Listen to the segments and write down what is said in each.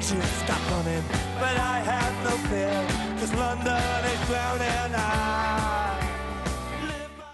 you stop running, but I have no fear, 'cause London is drowning. I live by...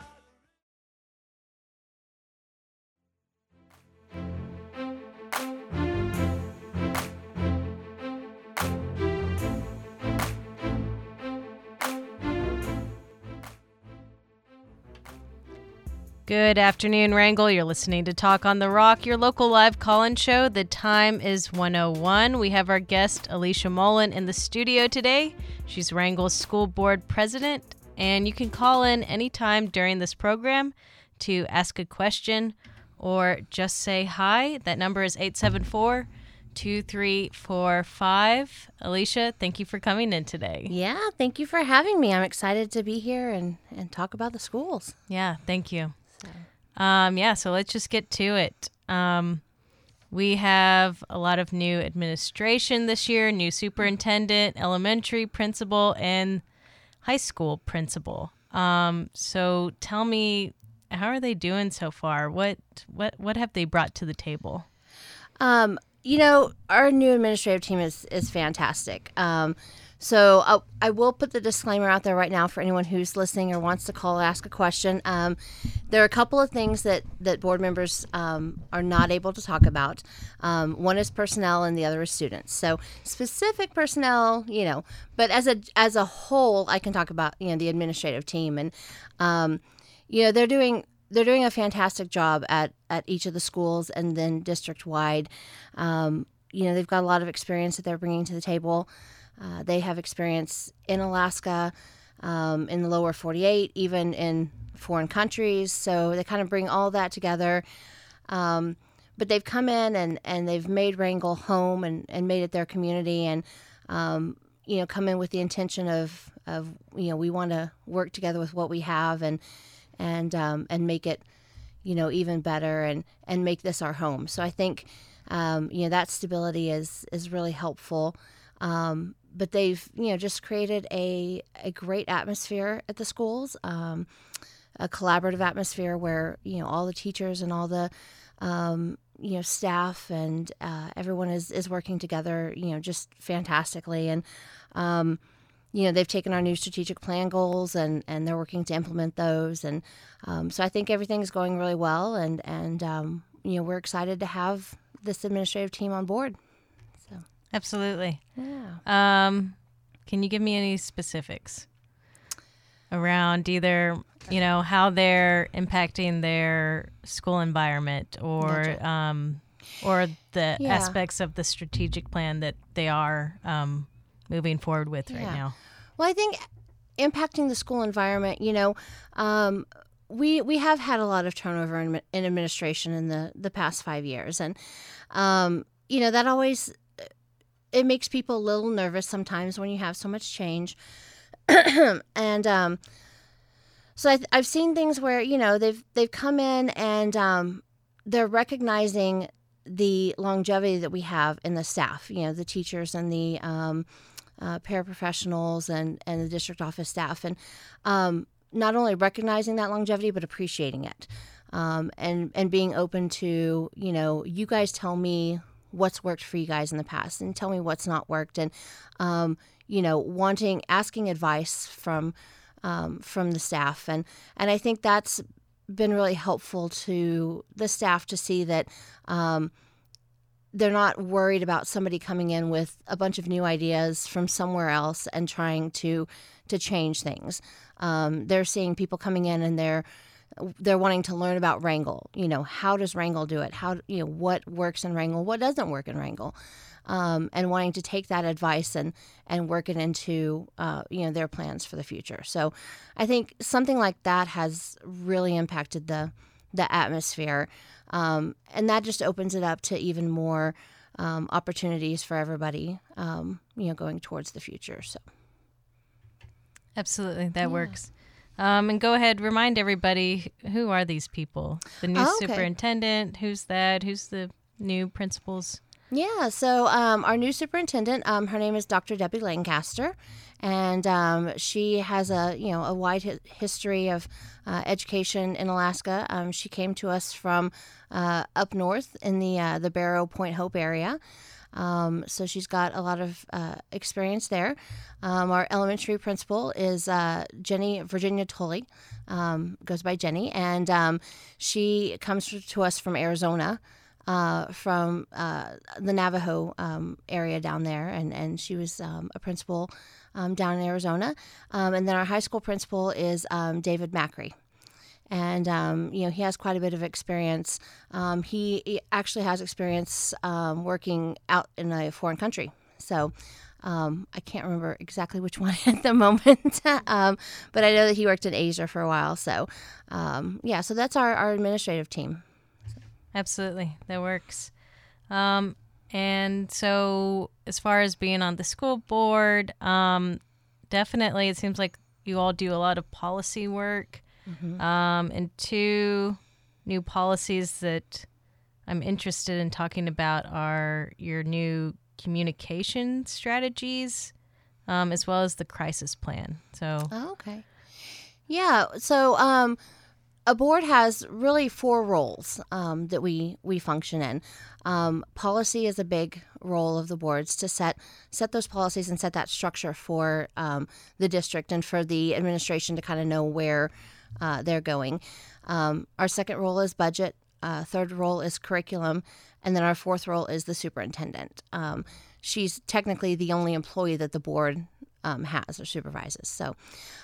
Good afternoon, Wrangell. You're listening to Talk on the Rock, your local live call-in show. The time is 1:01. We have our guest, Alicia Mullen, in the studio today. She's Wrangell's school board president, and you can call in anytime during this program to ask a question or just say hi. That number is 874-2345. Alicia, thank you for coming in today. Yeah, thank you for having me. I'm excited to be here and talk about the schools. Yeah, thank you. So let's just get to it. We have a lot of new administration this year, new superintendent, elementary principal, and high school principal. So tell me, how are they doing so far? What have they brought to the table? Our new administrative team is fantastic. So I will put the disclaimer out there right now for anyone who's listening or wants to call and ask a question. There are a couple of things that board members are not able to talk about. One is personnel and the other is students. So specific personnel, but as a whole, I can talk about, the administrative team. And, they're doing a fantastic job at each of the schools and then district-wide. They've got a lot of experience that they're bringing to the table. They have experience in Alaska, in the lower 48, even in foreign countries. So they kind of bring all that together. But they've come in and they've made Wrangell home and made it their community and, come in with the intention of we want to work together with what we have and make it, even better and make this our home. So I think, that stability is really helpful. But they've, just created a great atmosphere at the schools, a collaborative atmosphere where, all the teachers and all the, staff and everyone is working together, just fantastically. And, they've taken our new strategic plan goals and they're working to implement those. And so I think everything's going really well. And we're excited to have this administrative team on board. Absolutely. Yeah. Can you give me any specifics around either, how they're impacting their school environment or the aspects of the strategic plan that they are moving forward with right now? Well, I think impacting the school environment, we have had a lot of turnover in administration in the past 5 years. And, that always... It makes people a little nervous sometimes when you have so much change. And so I've seen things where, they've come in and they're recognizing the longevity that we have in the staff, the teachers and the paraprofessionals and the district office staff. And not only recognizing that longevity, but appreciating it and being open to, you guys tell me what's worked for you guys in the past and tell me what's not worked and, asking advice from the staff. And I think that's been really helpful to the staff to see that they're not worried about somebody coming in with a bunch of new ideas from somewhere else and trying to change things. They're seeing people coming in and they're wanting to learn about Wrangell. How does Wrangell do it? What works in Wrangell? What doesn't work in Wrangell? And wanting to take that advice and work it into, their plans for the future. So I think something like that has really impacted the atmosphere. And that just opens it up to even more opportunities for everybody, going towards the future. So. Absolutely. That works. And go ahead, remind everybody, who are these people? The new superintendent, who's that? Who's the new principals? Yeah, so our new superintendent, her name is Dr. Debbie Lancaster, and she has a wide history of education in Alaska. She came to us from up north in the Barrow Point Hope area. So she's got a lot of experience there. Our elementary principal is Jenny Virginia Tully, goes by Jenny, and she comes to us from Arizona, from the Navajo area down there, and she was a principal down in Arizona. And then our high school principal is David Macri. And, he has quite a bit of experience. He actually has experience working out in a foreign country. So I can't remember exactly which one at the moment. But I know that he worked in Asia for a while. So, so that's our administrative team. Absolutely. That works. And so as far as being on the school board, definitely it seems like you all do a lot of policy work. Mm-hmm. And two new policies that I'm interested in talking about are your new communication strategies, as well as the crisis plan. So, okay. Yeah. So, a board has really 4 roles that we function in. Policy is a big role of the boards to set those policies and set that structure for the district and for the administration to kind of know where they're going. Our second role is budget. Third role is curriculum. And then our fourth role is the superintendent. She's technically the only employee that the board has or supervises. So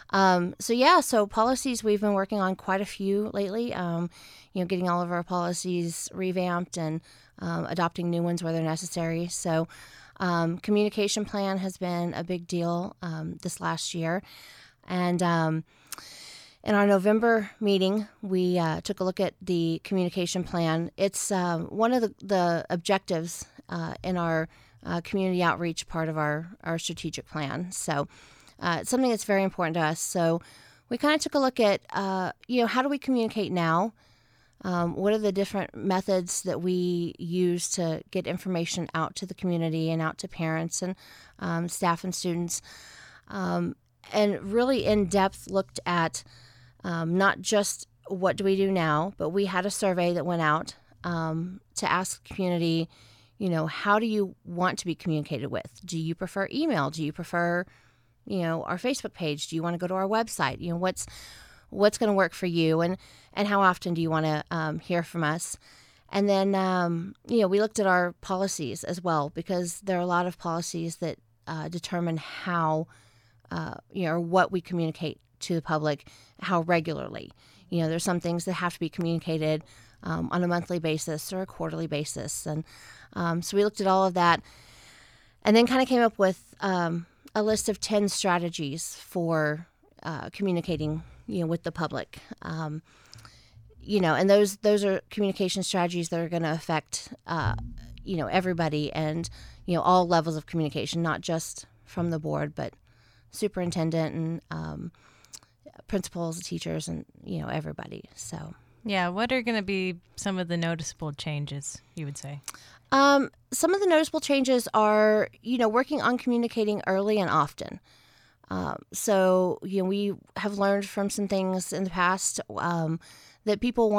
policies, we've been working on quite a few lately, getting all of our policies revamped and adopting new ones where they're necessary. So communication plan has been a big deal this last year. And in our November meeting, we took a look at the communication plan. It's one of the objectives in our community outreach part of our strategic plan. So it's something that's very important to us. So we kind of took a look at, how do we communicate now? What are the different methods that we use to get information out to the community and out to parents and staff and students? And really in depth looked at not just what do we do now, but we had a survey that went out to ask the community, how do you want to be communicated with? Do you prefer email? Do you prefer, our Facebook page? Do you want to go to our website? What's going to work for you? And how often do you want to hear from us? And then, we looked at our policies as well, because there are a lot of policies that determine how, or what we communicate to the public, how regularly. There's some things that have to be communicated on a monthly basis or a quarterly basis. And so we looked at all of that and then kind of came up with a list of 10 strategies for communicating, with the public. And those are communication strategies that are going to affect, everybody and, all levels of communication, not just from the board, but superintendent and principals, teachers, and everybody. So yeah, what are going to be some of the noticeable changes, you would say? Some of the noticeable changes are working on communicating early and often. So we have learned from some things in the past that people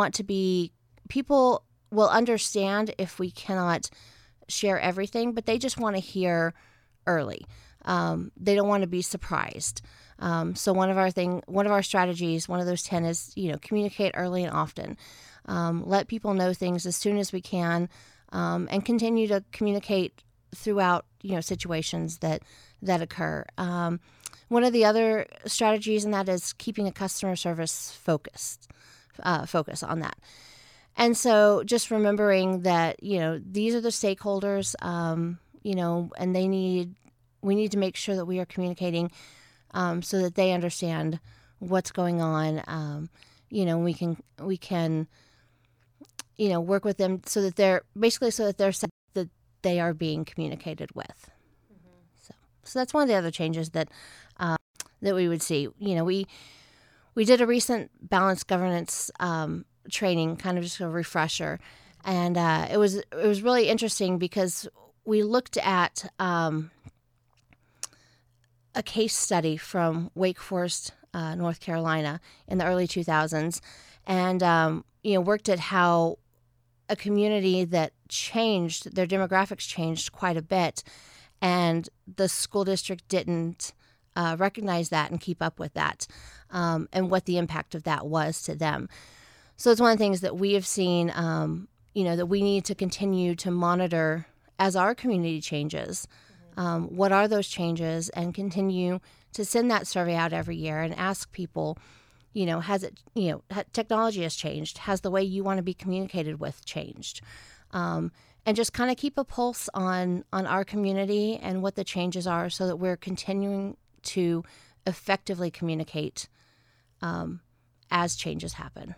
will understand if we cannot share everything, but they just want to hear early. They don't want to be surprised. So one of our strategies, one of those 10 is, communicate early and often. Let people know things as soon as we can, and continue to communicate throughout, situations that occur. One of the other strategies in that is keeping a customer service focus on that. And so just remembering that, these are the stakeholders, and we need to make sure that we are communicating so that they understand what's going on. We can work with them so that they're said that they are being communicated with. Mm-hmm. So that's one of the other changes that we would see. We did a recent balanced governance training, kind of just a refresher, and it was really interesting because we looked at a case study from Wake Forest, North Carolina in the early 2000s, and worked at how a community that changed, their demographics changed quite a bit, and the school district didn't recognize that and keep up with that, and what the impact of that was to them. So it's one of the things that we have seen, that we need to continue to monitor as our community changes. What are those changes, and continue to send that survey out every year and ask people, has it, technology has changed? Has the way you want to be communicated with changed? And just kind of keep a pulse on our community and what the changes are, so that we're continuing to effectively communicate as changes happen.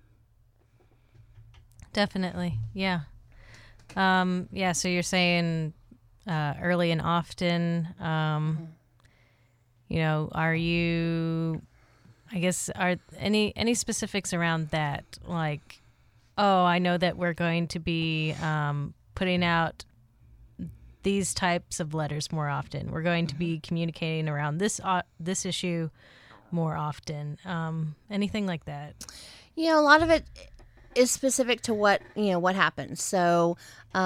Definitely. Yeah. So you're saying early and often, are you, I guess, are any specifics around that? Like, I know that we're going to be putting out these types of letters more often. We're going to be communicating around this issue more often. Anything like that? A lot of it is specific to what happens. So,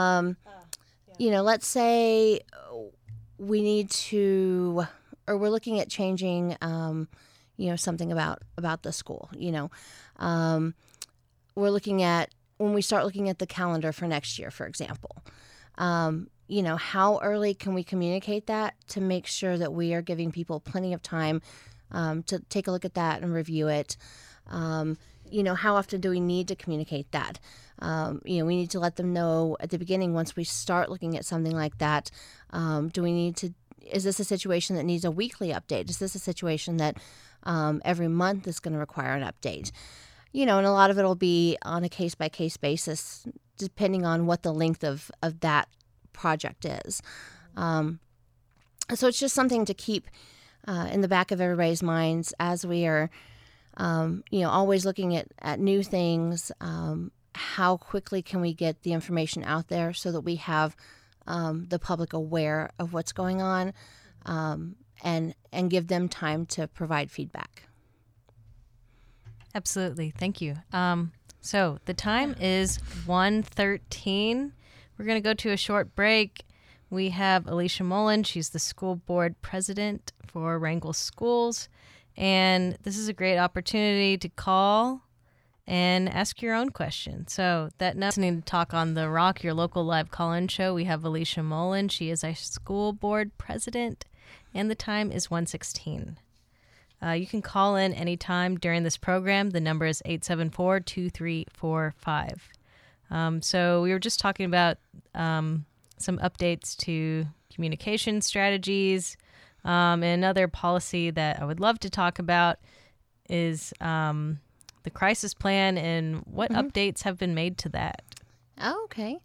let's say we need to, or we're looking at changing, something about the school. We're looking at, when we start looking at the calendar for next year, for example, how early can we communicate that to make sure that we are giving people plenty of time to take a look at that and review it. How often do we need to communicate that? We need to let them know at the beginning, once we start looking at something like that, is this a situation that needs a weekly update? Is this a situation that every month is going to require an update? And a lot of it will be on a case-by-case basis, depending on what the length of that project is. So it's just something to keep in the back of everybody's minds as we are, always looking at new things. How quickly can we get the information out there so that we have the public aware of what's going on, and give them time to provide feedback. Absolutely. Thank you. So the time is 1:13. We're going to go to a short break. We have Alicia Mullen. She's the school board president for Wrangell Schools. And this is a great opportunity to call and ask your own question. So that listening to Talk on the Rock, your local live call-in show, we have Alicia Mullen. She is a school board president, and the time is 1:16. You can call in anytime during this program. The number is 874-2345. So we were just talking about some updates to communication strategies. Another policy that I would love to talk about is the crisis plan and what updates have been made to that. Oh, okay.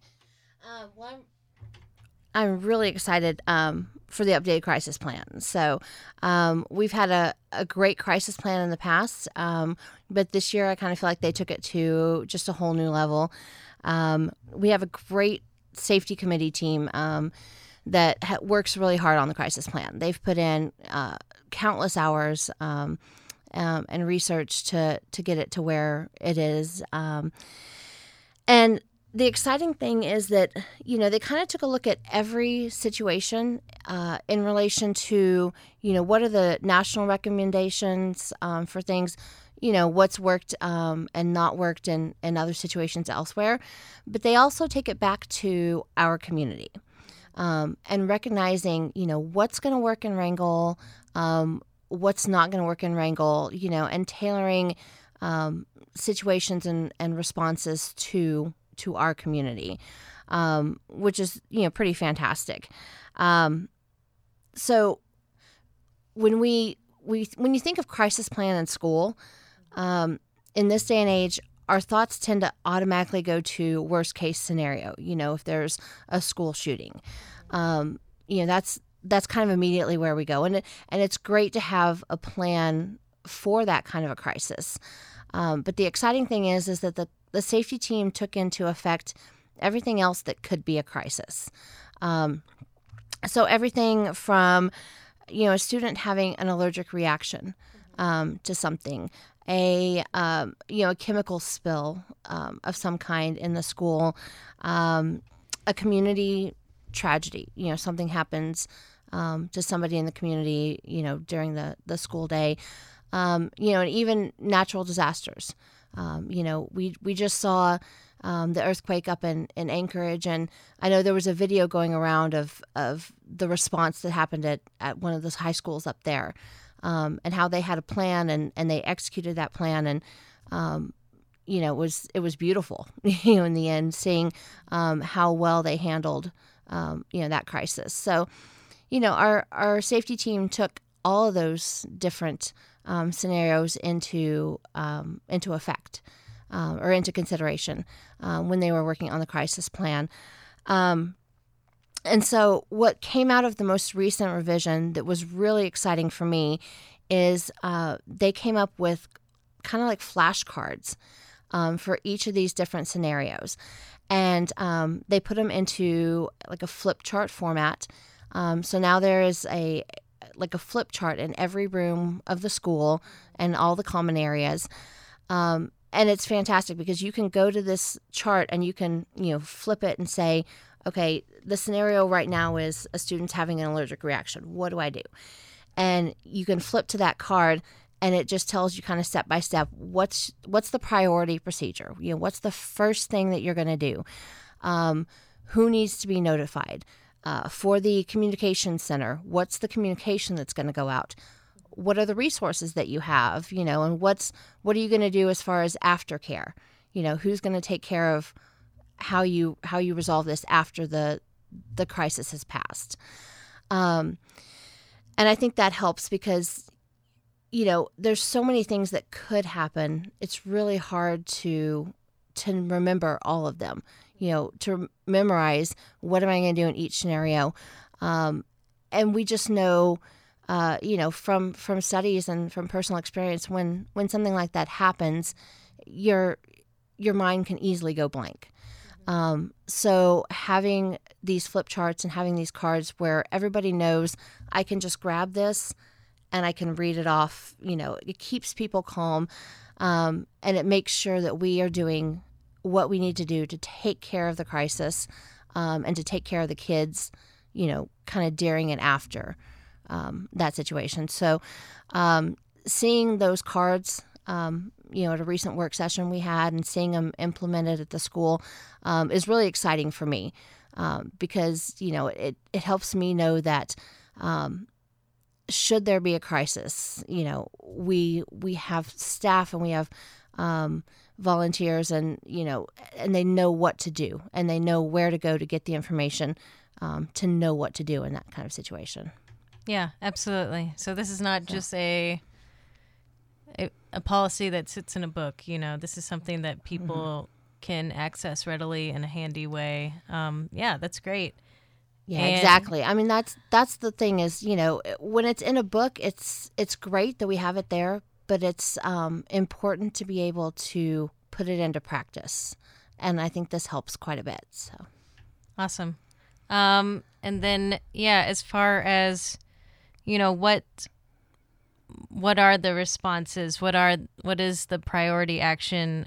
I'm really excited for the updated crisis plan. So we've had a great crisis plan in the past, but this year I kind of feel like they took it to just a whole new level. We have a great safety committee team that works really hard on the crisis plan. They've put in countless hours and research to get it to where it is. And the exciting thing is that, they kind of took a look at every situation in relation to, what are the national recommendations for things, what's worked and not worked in other situations elsewhere. But they also take it back to our community and recognizing, what's going to work in Wrangell, what's not going to work in Wrangell, and tailoring situations and responses to our community, which is, pretty fantastic. So when you think of crisis plan in school, in this day and age, our thoughts tend to automatically go to worst case scenario. If there's a school shooting, that's kind of immediately where we go. And it's great to have a plan for that kind of a crisis. But the exciting thing is that the safety team took into effect everything else that could be a crisis. So everything from, a student having an allergic reaction to something, a chemical spill of some kind in the school, a community tragedy, something happens to somebody in the community, during the school day, and even natural disasters. We just saw the earthquake up in Anchorage, and I know there was a video going around of the response that happened at one of the high schools up there, and how they had a plan and they executed that plan, and it was beautiful, in the end, seeing how well they handled that crisis. So, our safety team took all of those different scenarios into effect. Or into consideration when they were working on the crisis plan. And so what came out of the most recent revision that was really exciting for me is they came up with kind of like flashcards for each of these different scenarios. And they put them into like a flip chart format. So now there is a flip chart in every room of the school and all the common areas. And it's fantastic because you can go to this chart and you can, flip it and say, okay, the scenario right now is a student's having an allergic reaction. What do I do? And you can flip to that card and it just tells you kind of step by step what's the priority procedure. What's the first thing that you're going to do? Who needs to be notified? For the communication center, what's the communication that's going to go out? What are the resources that you have, and what are you going to do as far as aftercare? Who's going to take care of how you resolve this after the crisis has passed? And I think that helps because, there's so many things that could happen. It's really hard to remember all of them, to memorize what am I going to do in each scenario. And we just know, from studies and from personal experience, when something like that happens, your mind can easily go blank. So having these flip charts and having these cards where everybody knows I can just grab this and I can read it off, it keeps people calm, and it makes sure that we are doing what we need to do to take care of the crisis, and to take care of the kids, kind of during and after that situation. So seeing those cards, at a recent work session we had and seeing them implemented at the school is really exciting for me because, it helps me know that should there be a crisis, we have staff and we have volunteers and, and they know what to do and they know where to go to get the information to know what to do in that kind of situation. Yeah, absolutely. So this is not just a policy that sits in a book. This is something that people can access readily in a handy way. Yeah, that's great. Yeah, exactly. I mean, that's the thing is, when it's in a book, it's great that we have it there, but it's important to be able to put it into practice. And I think this helps quite a bit. So awesome. And then, as far as what are the responses? What is the priority action?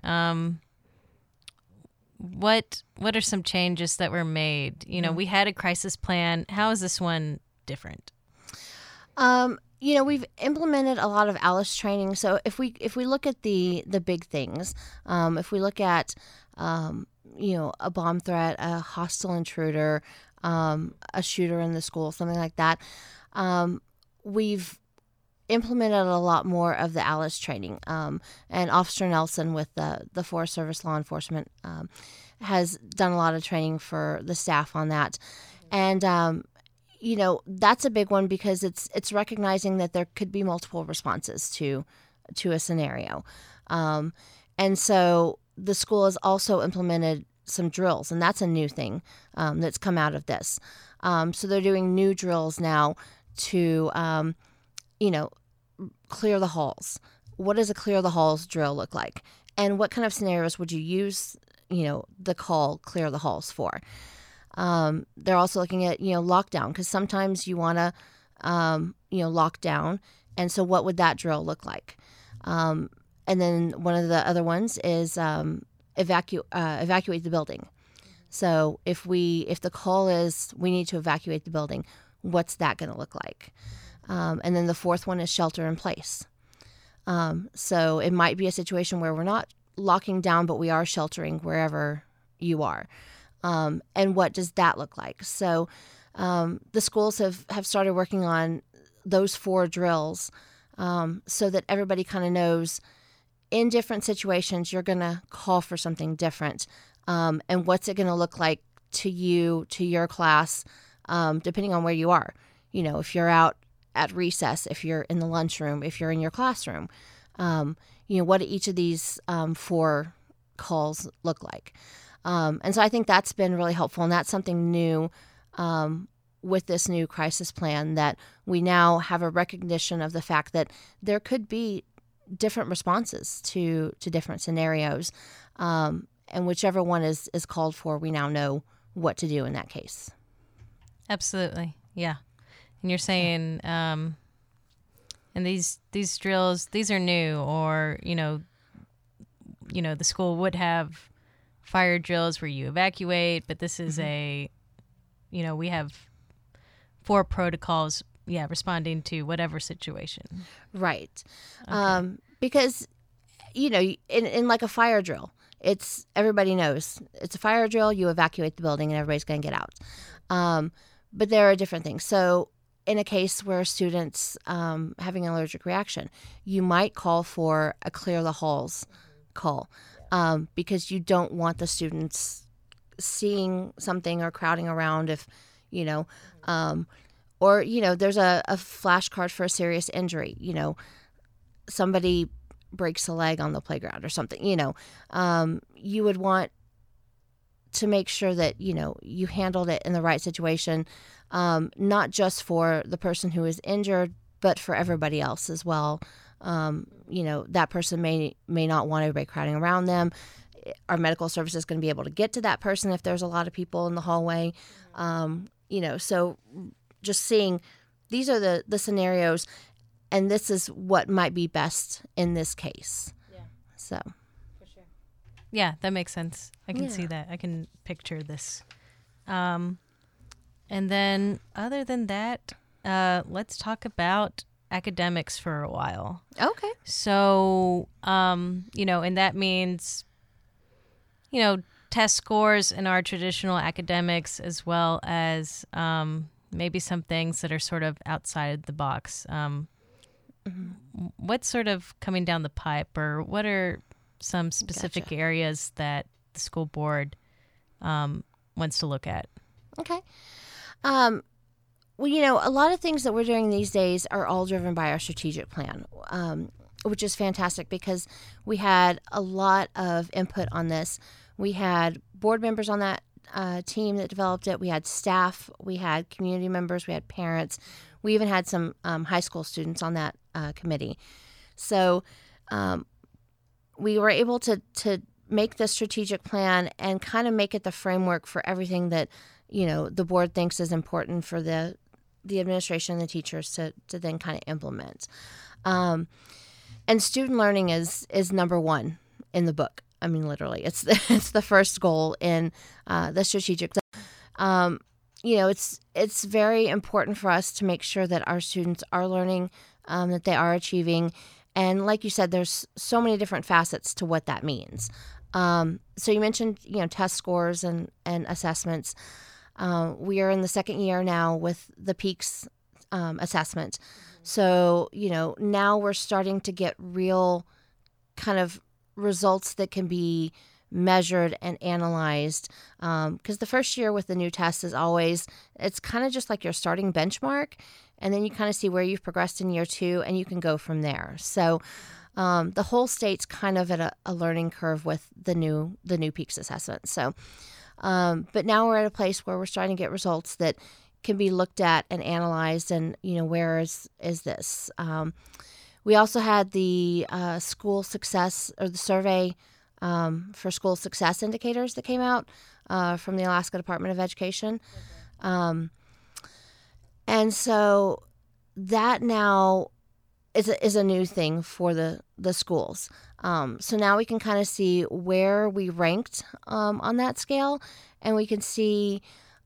What are some changes that were made? We had a crisis plan. How is this one different? We've implemented a lot of ALICE training. So if we look at the big things, if we look at a bomb threat, a hostile intruder, a shooter in the school, something like that, we've implemented a lot more of the ALICE training. And Officer Nelson with the Forest Service Law Enforcement has done a lot of training for the staff on that. And, that's a big one because it's recognizing that there could be multiple responses to a scenario. And so the school has also implemented some drills, and that's a new thing that's come out of this. So they're doing new drills now to, clear the halls. What does a clear the halls drill look like? And what kind of scenarios would you use, the call clear the halls for? They're also looking at, lockdown, because sometimes you want to, lock down. And so what would that drill look like? And then one of the other ones is evacuate the building. So if the call is we need to evacuate the building, what's that going to look like? And then the fourth one is shelter in place. So it might be a situation where we're not locking down, but we are sheltering wherever you are. And what does that look like? So the schools have started working on those 4 drills so that everybody kind of knows in different situations you're going to call for something different. And what's it going to look like to you, to your class, depending on where you are. You know, if you're out at recess, if you're in the lunchroom, if you're in your classroom, what do each of these 4 calls look like? And so I think that's been really helpful, and that's something new with this new crisis plan, that we now have a recognition of the fact that there could be different responses to different scenarios, and whichever one is called for, we now know what to do in that case. Absolutely, yeah. And you're saying, and these drills, these are new, or the school would have fire drills where you evacuate, but this is we have 4 protocols, responding to whatever situation. Right. Okay. Because, in like a fire drill, everybody knows it's a fire drill, you evacuate the building and everybody's going to get out. But there are different things. So in a case where a student's having an allergic reaction, you might call for a clear the halls call, because you don't want the students seeing something or crowding around if, or, there's a flashcard for a serious injury, somebody breaks a leg on the playground or something, you would want to make sure that, you handled it in the right situation, not just for the person who is injured, but for everybody else as well. That person may not want everybody crowding around them. Our medical service is going to be able to get to that person if there's a lot of people in the hallway. So just seeing these are the scenarios, and this is what might be best in this case. Yeah. So. For sure. Yeah, that makes sense. I can see that. I can picture this. And then other than that, let's talk about academics for a while. Okay. So, and that means, test scores in our traditional academics, as well as maybe some things that are sort of outside the box. What's sort of coming down the pipe, or what are some specific areas that the school board wants to look at? Okay. Well, a lot of things that we're doing these days are all driven by our strategic plan, which is fantastic because we had a lot of input on this. We had board members on that team that developed it. We had staff. We had community members. We had parents. We even had some high school students on that committee. So we were able to make the strategic plan and kind of make it the framework for everything that, the board thinks is important for the administration and the teachers to then kind of implement. And student learning is number 1 in the book. I mean, literally, it's the first goal in the strategic. It's very important for us to make sure that our students are learning, that they are achieving. And like you said, there's so many different facets to what that means. So you mentioned, test scores and assessments. We are in the 2nd year now with the PEAKS assessment. So, now we're starting to get real kind of results that can be measured and analyzed. Because the first year with the new test is always, it's kind of just like your starting benchmark. And then you kind of see where you've progressed in year 2 and you can go from there. So the whole state's kind of at a learning curve with the new PEAKS assessment. So, but now we're at a place where we're starting to get results that can be looked at and analyzed, and where is this? We also had the school success, or the survey for school success indicators that came out from the Alaska Department of Education. And so that now is a new thing for the schools. So now we can kind of see where we ranked on that scale, and we can see,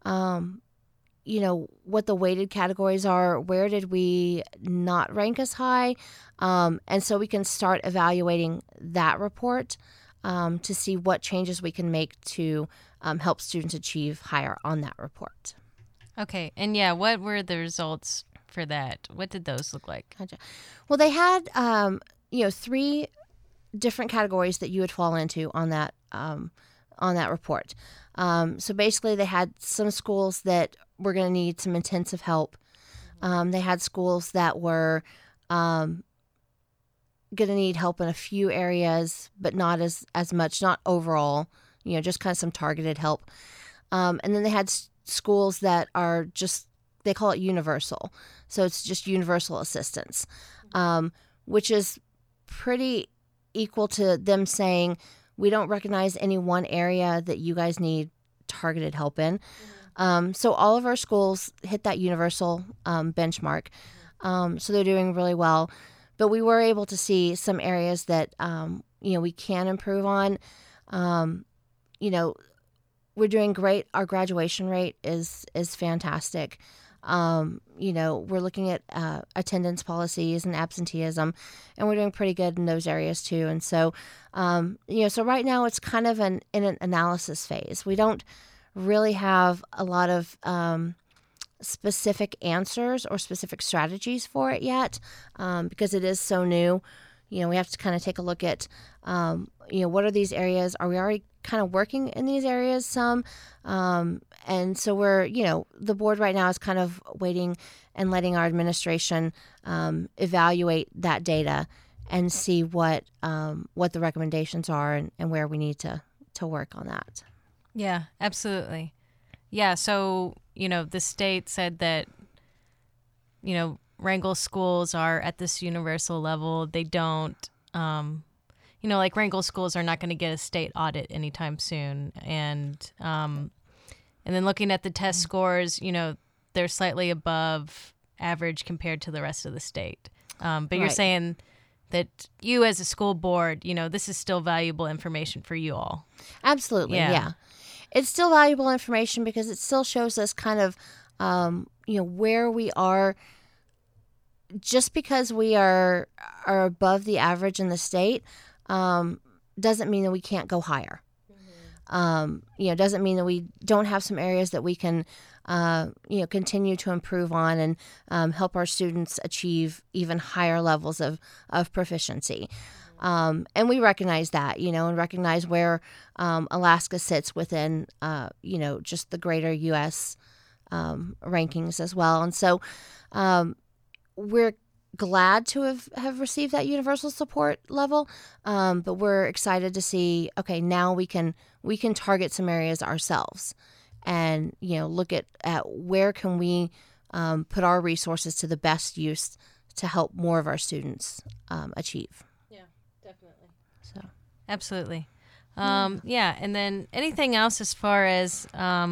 what the weighted categories are. Where did we not rank as high? And so we can start evaluating that report to see what changes we can make to help students achieve higher on that report. Okay. And what were the results for that? What did those look like? Gotcha. Well, they had, 3 different categories that you would fall into on that report. So basically, they had some schools that were going to need some intensive help. They had schools that were going to need help in a few areas, but not as much, not overall. Just kind of some targeted help. And then they had schools that are just, they call it universal. So it's just universal assistance, which is pretty equal to them saying, we don't recognize any one area that you guys need targeted help in. So all of our schools hit that universal benchmark. So they're doing really well. But we were able to see some areas that, we can improve on. We're doing great. Our graduation rate is fantastic. We're looking at attendance policies and absenteeism, and we're doing pretty good in those areas too. And so, so right now it's kind of in an analysis phase. We don't really have a lot of specific answers or specific strategies for it yet, because it is so new. We have to kind of take a look at, what are these areas? Are we already kind of working in these areas some? And so we're, the board right now is kind of waiting and letting our administration evaluate that data and see what the recommendations are and where we need to work on that. Yeah, absolutely. Yeah, so, the state said that, Wrangell schools are at this universal level. They don't, like Wrangell schools are not going to get a state audit anytime soon. And then looking at the test scores, they're slightly above average compared to the rest of the state. But you're saying that you as a school board, this is still valuable information for you all. Absolutely, yeah. It's still valuable information because it still shows us kind of, where we are. Just because we are above the average in the state doesn't mean that we can't go higher. Doesn't mean that we don't have some areas that we can, continue to improve on and help our students achieve even higher levels of proficiency. And we recognize that, and recognize where Alaska sits within, just the greater U.S. Rankings as well. And so we're glad to have received that universal support level, but we're excited to see, okay, now we can target some areas ourselves and, look at where can we put our resources to the best use to help more of our students achieve. Yeah, definitely. So absolutely. And then anything else as far as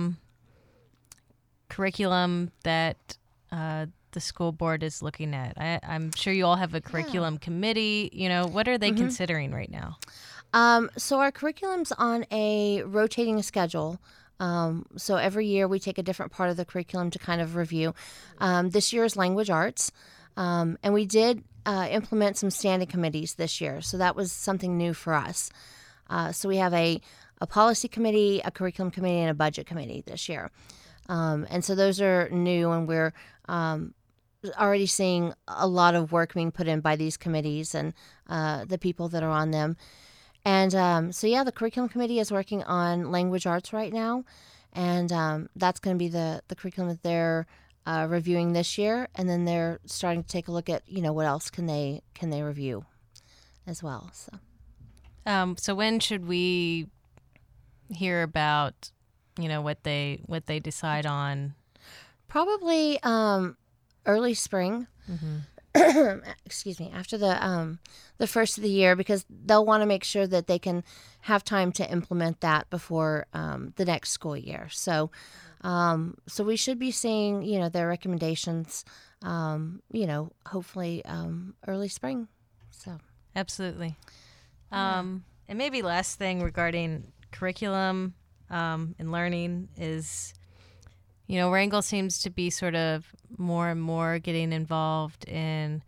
curriculum that the school board is looking at? I'm sure you all have a curriculum committee. What are they considering right now? So our curriculum's on a rotating schedule. So every year we take a different part of the curriculum to kind of review. This year is language arts. And we did implement some standing committees this year. So that was something new for us. So we have a policy committee, a curriculum committee, and a budget committee this year. And so those are new, and we're already seeing a lot of work being put in by these committees and the people that are on them. And the curriculum committee is working on language arts right now, and that's going to be the curriculum that they're reviewing this year, and then they're starting to take a look at what else can they review as well. So when should we hear about what they decide on? Probably early spring. Excuse me, after the first of the year, because they'll want to make sure that they can have time to implement that before the next school year. So So we should be seeing, their recommendations, hopefully early spring. So Absolutely. And maybe last thing regarding curriculum and learning is, Wrangell seems to be sort of more and more getting involved in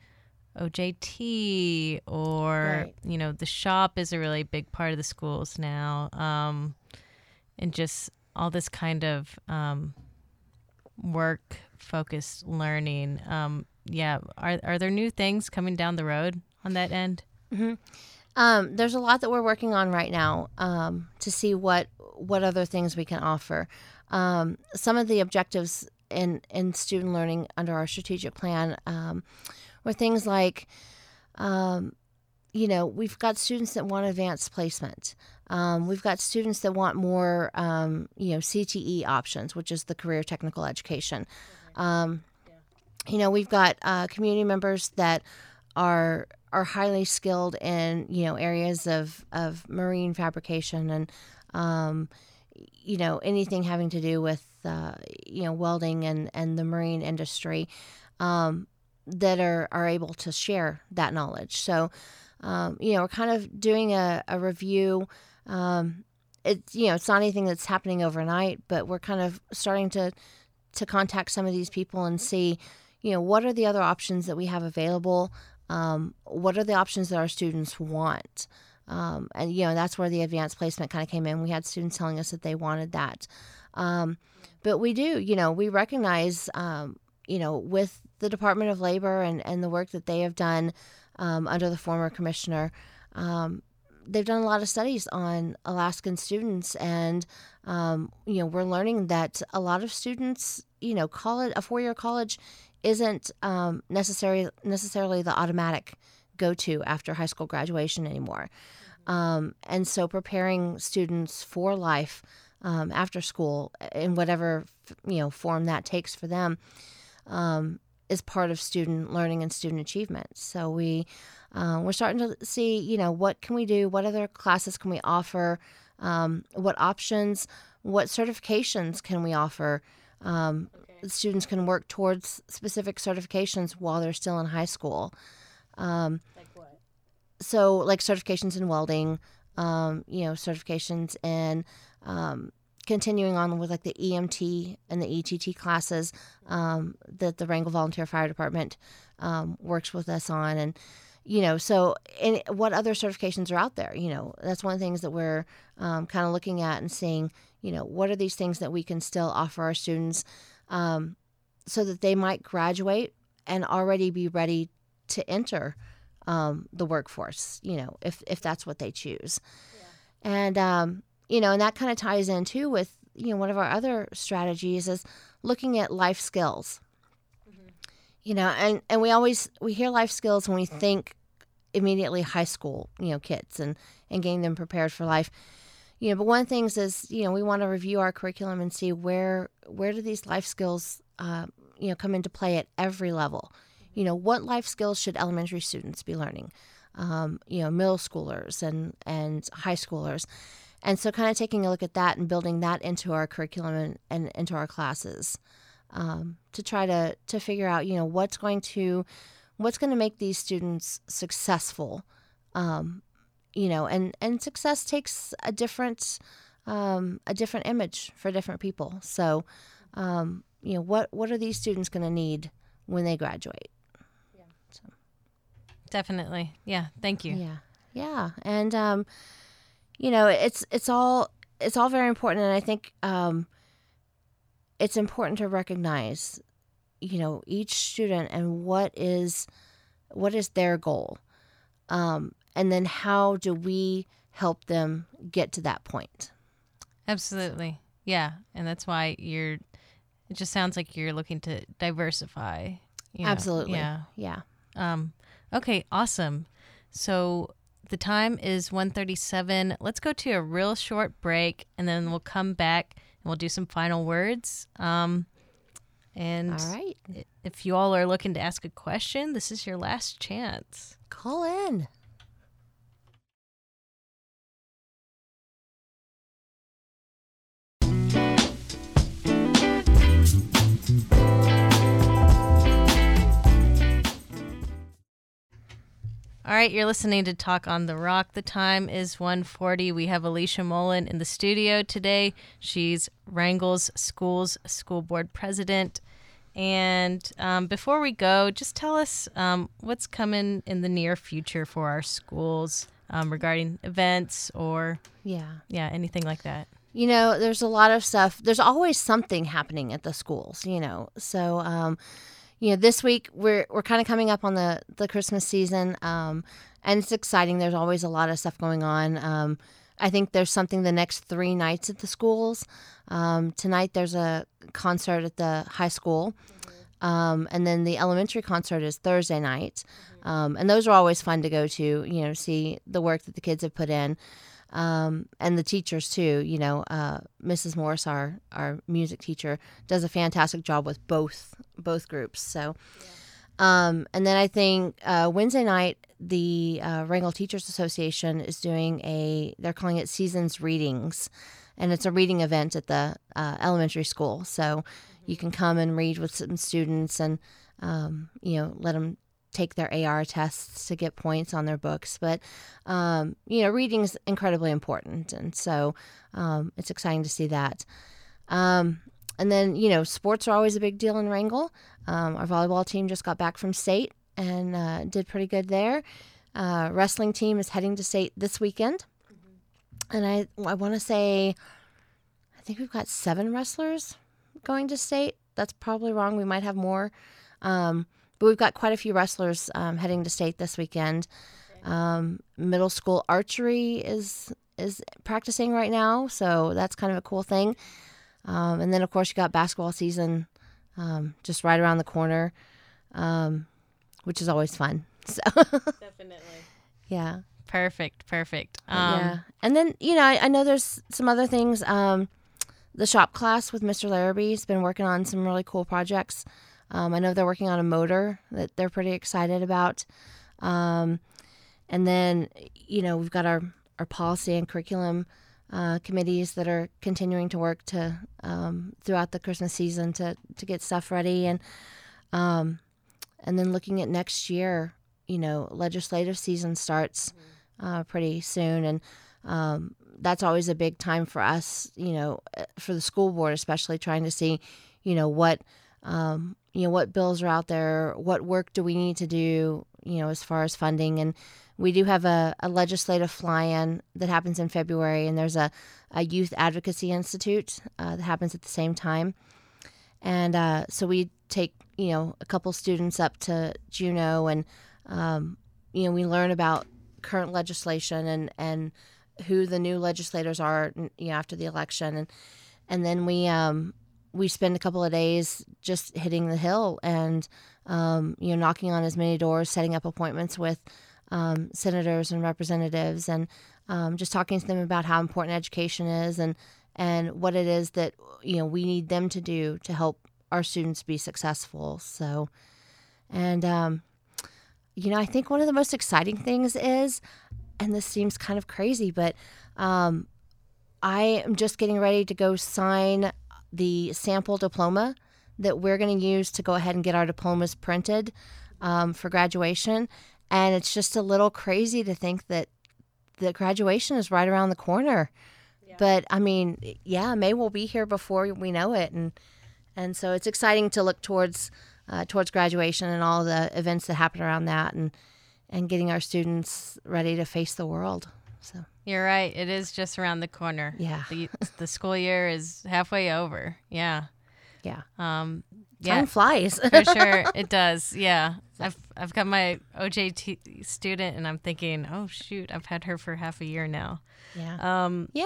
OJT or, Right. the shop is a really big part of the schools now. And just all this kind of work-focused learning. Are there new things coming down the road on that end? There's a lot that we're working on right now to see what other things we can offer. Some of the objectives in student learning under our strategic plan were things like, we've got students that want advanced placement. We've got students that want more, CTE options, which is the career technical education. We've got community members that are highly skilled in, areas of marine fabrication and, anything having to do with, welding and the marine industry that are able to share that knowledge. So, we're kind of doing a review. It's not anything that's happening overnight, but we're kind of starting to contact some of these people and see, what are the other options that we have available? What are the options that our students want? And that's where the advanced placement kind of came in. We had students telling us that they wanted that. But we do, we recognize, with the Department of Labor and the work that they have done under the former commissioner, they've done a lot of studies on Alaskan students, and we're learning that a lot of students, college, a 4-year college, isn't necessarily the automatic go-to after high school graduation anymore, and so preparing students for life after school in whatever form that takes for them is part of student learning and student achievement. So we're starting to see, what can we do? What other classes can we offer? What options? What certifications can we offer? Students can work towards specific certifications while they're still in high school. Like what? So, like certifications in welding, certifications in continuing on with like the EMT and the ETT classes that the Wrangell Volunteer Fire Department works with us on. And, so what other certifications are out there? That's one of the things that we're kind of looking at and seeing, what are these things that we can still offer our students so that they might graduate and already be ready to enter the workforce, if that's what they choose. Yeah. And, and that kind of ties in too with, one of our other strategies is looking at life skills. And we hear life skills when we think immediately high school, kids and getting them prepared for life. But one of the things is, we want to review our curriculum and see where do these life skills, come into play at every level. What life skills should elementary students be learning? Middle schoolers and high schoolers. And so kind of taking a look at that and building that into our curriculum and into our classes to try to figure out, what's going to make these students successful. And success takes a different image for different people. So, what are these students going to need when they graduate? Yeah. So. Definitely. Yeah. Thank you. Yeah. Yeah. And, it's all very important. And I think it's important to recognize, each student and what is their goal. And then how do we help them get to that point? Absolutely. Yeah. And that's why it just sounds like you're looking to diversify. Absolutely. Yeah. Yeah. Okay. Awesome. So the time is 1:37. Let's go to a real short break, and then we'll come back and we'll do some final words. And all right. If you all are looking to ask a question, this is your last chance. Call in. All right, you're listening to Talk on the Rock. The time is 1:40. We have Alicia Mullen in the studio today. She's Wrangell's Schools School Board President. And before we go, just tell us what's coming in the near future for our schools regarding events or anything like that. You know, there's a lot of stuff. There's always something happening at the schools, you know. So, this week we're kind of coming up on the Christmas season, and it's exciting. There's always a lot of stuff going on. I think there's something the next 3 nights at the schools. Tonight there's a concert at the high school, and then the elementary concert is Thursday night. And those are always fun to go to, see the work that the kids have put in. And the teachers too, Mrs. Morris, our music teacher, does a fantastic job with both groups. So, and then I think Wednesday night the Wrangell Teachers Association is doing they're calling it Seasons Readings, and it's a reading event at the elementary school. So you can come and read with some students and let them take their AR tests to get points on their books. But, reading is incredibly important. And so it's exciting to see that. And then, sports are always a big deal in Wrangell. Our volleyball team just got back from state and did pretty good there. Wrestling team is heading to state this weekend. And I want to say, I think we've got 7 wrestlers going to state. That's probably wrong. We might have more. But we've got quite a few wrestlers heading to state this weekend. Middle school archery is practicing right now, so that's kind of a cool thing. And then, of course, you got basketball season just right around the corner, which is always fun. So Definitely. Yeah. Perfect. Yeah. And then, I know there's some other things. The shop class with Mr. Larrabee has been working on some really cool projects. I know they're working on a motor that they're pretty excited about. And then, we've got our policy and curriculum committees that are continuing to work to throughout the Christmas season to get stuff ready. And then looking at next year, legislative season starts pretty soon. And that's always a big time for us, for the school board, especially trying to see, what bills are out there, what work do we need to do, as far as funding. And we do have a legislative fly-in that happens in February, and there's a youth advocacy institute that happens at the same time. And so we take, a couple students up to Juneau, and, we learn about current legislation and who the new legislators are, after the election. And then we spend a couple of days just hitting the Hill and, knocking on as many doors, setting up appointments with senators and representatives, and just talking to them about how important education is and what it is that, we need them to do to help our students be successful. So, and, I think one of the most exciting things is, and this seems kind of crazy, but I am just getting ready to go sign the sample diploma that we're going to use to go ahead and get our diplomas printed for graduation. And it's just a little crazy to think that the graduation is right around the corner. Yeah. But I mean, May will be here before we know it. And so it's exciting to look towards graduation and all the events that happen around that, and getting our students ready to face the world. So you're right. It is just around the corner. Yeah. The school year is halfway over. Yeah. Yeah. Time flies. For sure. It does. Yeah. I've got my OJT student, and I'm thinking, oh shoot, I've had her for half a year now. Yeah.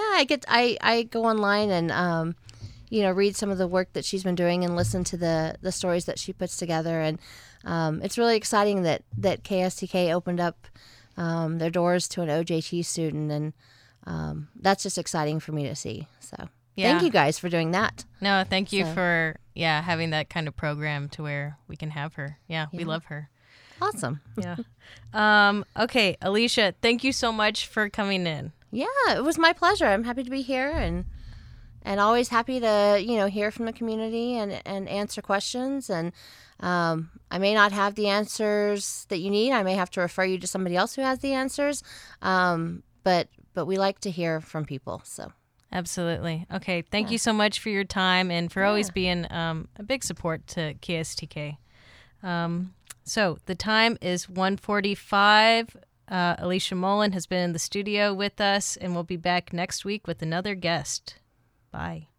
I go online and read some of the work that she's been doing and listen to the stories that she puts together. And it's really exciting that KSTK opened up their doors to an OJT student, and that's just exciting for me to see. So thank you guys for doing that. No, thank you for having that kind of program to where we can have her. Yeah, we love her. Awesome. Yeah. Okay, Alicia, thank you so much for coming in. Yeah, it was my pleasure. I'm happy to be here, always happy to, hear from the community and answer questions. And I may not have the answers that you need. I may have to refer you to somebody else who has the answers. But we like to hear from people. So. Absolutely. Okay. Thank you so much for your time and for always being a big support to KSTK. So the time is 1:45. Alicia Mullen has been in the studio with us, and we'll be back next week with another guest. Bye.